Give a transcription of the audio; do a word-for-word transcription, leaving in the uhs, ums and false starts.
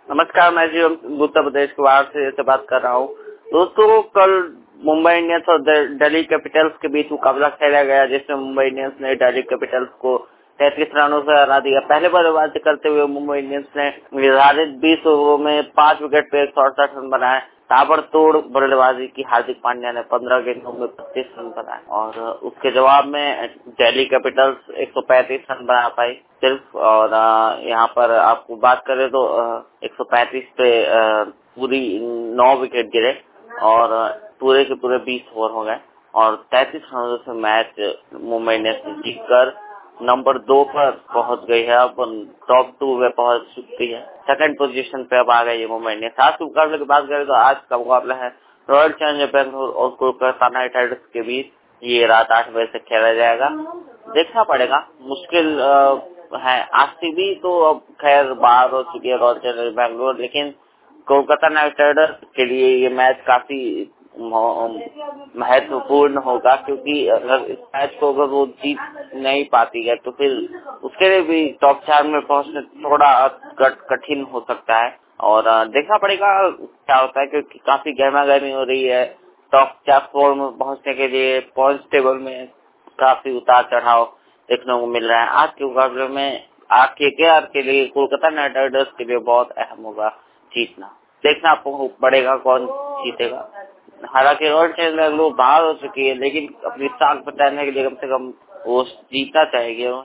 नमस्कार, मैं जी उत्तर प्रदेश के बाहर से, से बात कर रहा हूँ। दोस्तों, कल मुंबई इंडियंस और दिल्ली कैपिटल्स के बीच मुकाबला खेला गया, जिसमें मुंबई इंडियंस ने दिल्ली कैपिटल्स को तैंतीस रनों से हरा दिया। पहले बल्लेबाजी करते हुए मुंबई इंडियंस ने निर्धारित बीस ओवरों में पांच विकेट पे एक सौ अड़सठ रन बनाए। ताबड़तोड़ बल्लेबाजी की हार्दिक पांड्या ने पंद्रह गेंदों में पच्चीस रन बनाए और उसके जवाब में दिल्ली कैपिटल्स एक सौ पैंतीस रन बना पाई सिर्फ। और यहाँ पर आपको बात करें तो एक सौ पैंतीस पे पूरी नौ विकेट गिरे और पूरे के पूरे बीस ओवर हो गए और तैंतीस रनों से मैच मुंबई इंडियंस ने जीतकर नंबर दो पर पहुंच गई है। अब टॉप टू में पहुंच चुकी है, सेकंड पोजीशन पे अब आ गई है मुंबई इंडियंस। आज के मुकाबले की बात करें तो आज का मुकाबला है रॉयल चैलेंजर्स बेंगलुरु और कोलकाता नाइट राइडर्स के बीच। ये रात आठ बजे से खेला जाएगा। देखना पड़ेगा, मुश्किल आ, है। आरसीबी तो अब खैर बाहर हो चुकी है रॉयल चैलेंजर्स बेंगलुरु, लेकिन कोलकाता नाइट राइडर्स के लिए ये मैच काफी महत्वपूर्ण होगा, क्योंकि अगर इस मैच को अगर वो जीत नहीं पाती है तो फिर उसके लिए भी टॉप चार में पहुंचना थोड़ा कठिन हो सकता है। और देखना पड़ेगा क्या होता है, क्योंकि काफी गहमा गहमी हो रही है। टॉप चार फोर में पहुंचने के लिए पॉइंट टेबल में काफी उतार चढ़ाव देखने को मिल रहा है। आज के मुकाबले में आज के केकेआर के लिए, कोलकाता नाइट राइडर्स के लिए बहुत अहम होगा जीतना। देखना आपको पड़ेगा कौन जीतेगा। हालांकि रॉयल चैलेंजर्स लोग बाहर हो चुकी है, लेकिन अपनी साख बचाने के लिए कम से कम वो जीतना चाहेगी।